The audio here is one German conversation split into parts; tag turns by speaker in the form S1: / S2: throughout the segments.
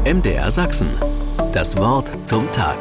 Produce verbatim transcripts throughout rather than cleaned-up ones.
S1: M D R Sachsen. Das Wort zum Tag.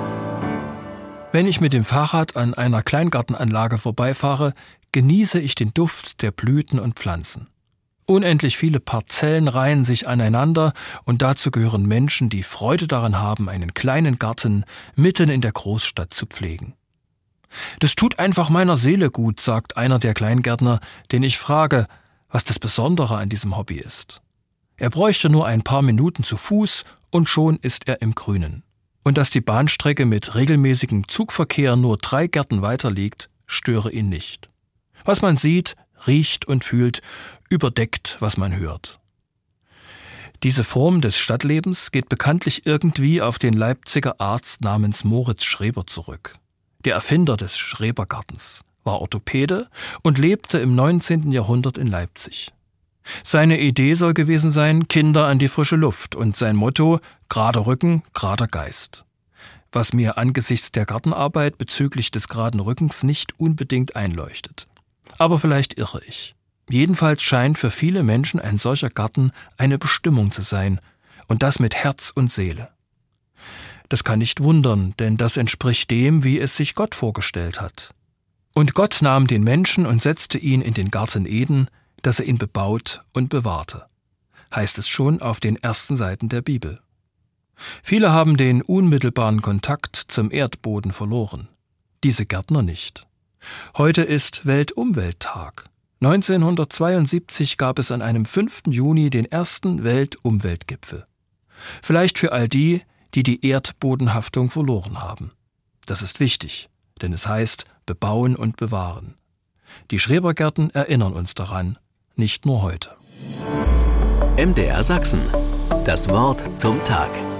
S2: Wenn ich mit dem Fahrrad an einer Kleingartenanlage vorbeifahre, genieße ich den Duft der Blüten und Pflanzen. Unendlich viele Parzellen reihen sich aneinander und dazu gehören Menschen, die Freude daran haben, einen kleinen Garten mitten in der Großstadt zu pflegen. Das tut einfach meiner Seele gut, sagt einer der Kleingärtner, den ich frage, was das Besondere an diesem Hobby ist. Er bräuchte nur ein paar Minuten zu Fuß und schon ist er im Grünen. Und dass die Bahnstrecke mit regelmäßigem Zugverkehr nur drei Gärten weiter liegt, störe ihn nicht. Was man sieht, riecht und fühlt, überdeckt, was man hört. Diese Form des Stadtlebens geht bekanntlich irgendwie auf den Leipziger Arzt namens Moritz Schreber zurück. Der Erfinder des Schrebergartens war Orthopäde und lebte im neunzehnten Jahrhundert in Leipzig. Seine Idee soll gewesen sein, Kinder an die frische Luft und sein Motto, gerader Rücken, gerader Geist. Was mir angesichts der Gartenarbeit bezüglich des geraden Rückens nicht unbedingt einleuchtet. Aber vielleicht irre ich. Jedenfalls scheint für viele Menschen ein solcher Garten eine Bestimmung zu sein, und das mit Herz und Seele. Das kann nicht wundern, denn das entspricht dem, wie es sich Gott vorgestellt hat. Und Gott nahm den Menschen und setzte ihn in den Garten Eden, dass er ihn bebaut und bewahrte, heißt es schon auf den ersten Seiten der Bibel. Viele haben den unmittelbaren Kontakt zum Erdboden verloren, diese Gärtner nicht. Heute ist Weltumwelttag. neunzehnhundertzweiundsiebzig gab es an einem fünften Juni den ersten Weltumweltgipfel. Vielleicht für all die, die die Erdbodenhaftung verloren haben. Das ist wichtig, denn es heißt bebauen und bewahren. Die Schrebergärten erinnern uns daran, nicht nur heute.
S1: M D R Sachsen. Das Wort zum Tag.